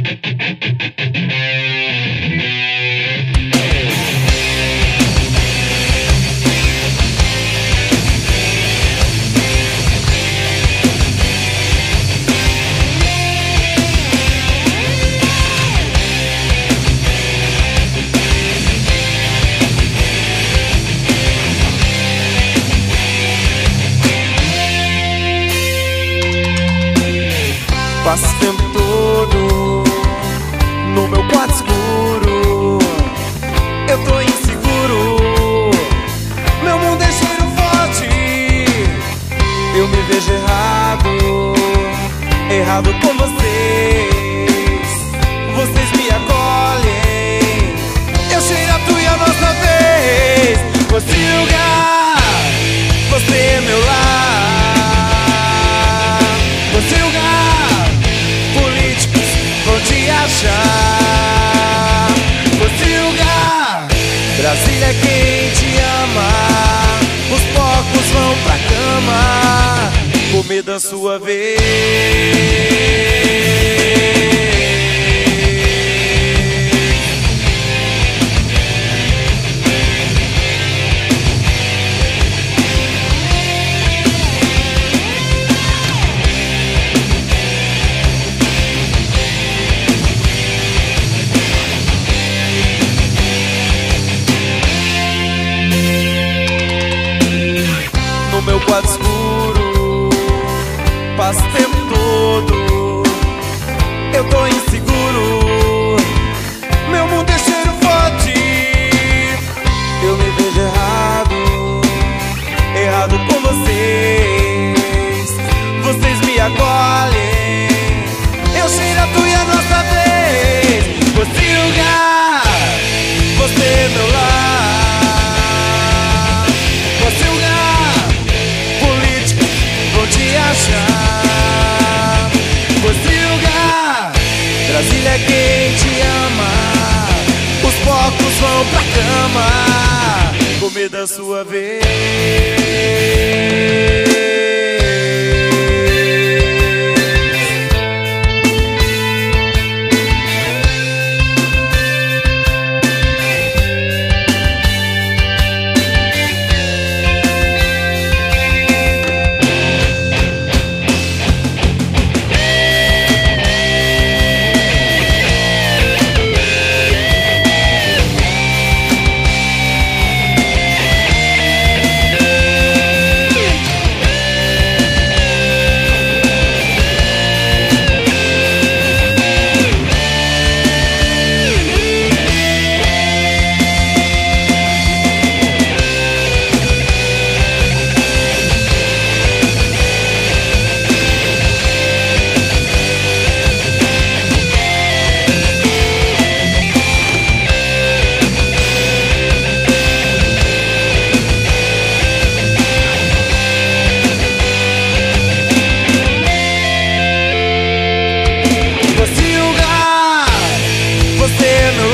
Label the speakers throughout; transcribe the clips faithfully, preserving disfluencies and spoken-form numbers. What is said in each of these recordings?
Speaker 1: Passo o tempo todo no meu quarto escuro. Eu tô inseguro, meu mundo é cheiro forte. Eu me vejo errado, errado com vocês. Vocês me acolhem, eu cheiro a tu e a nossa vez. Você é lugar, você é meu lar. Você é lugar, políticos vão te achar. Você é lugar, Brasília é quem te ama. Os porcos vão pra cama, comer da sua vez. Meu quarto escuro, passo o tempo todo. Eu tô inseguro, meu mundo é cheiro forte. Eu me vejo errado, errado com vocês. Vocês me acolhem, eu cheiro a tu e a nossa vez. Você é lugar, você é meu lar. Você é lugar, te achar. Você é lugar, Brasília é quem te ama. Os porcos vão pra cama, comer da sua vez. Você é meu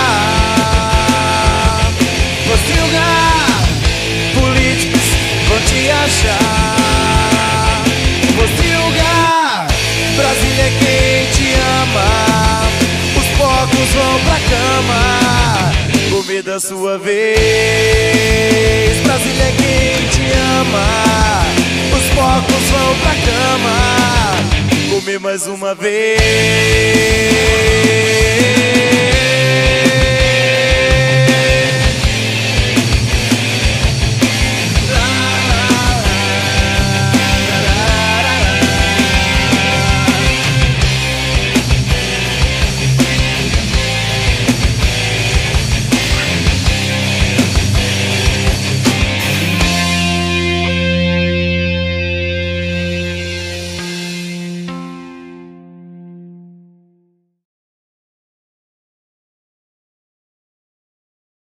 Speaker 1: lar. Você é lugar, políticos vão te achar. Você é lugar, Brasília é quem te ama. Os porcos vão pra cama, comer da sua vez. Brasília é quem te ama. Os porcos vão pra cama, comer mais uma vez.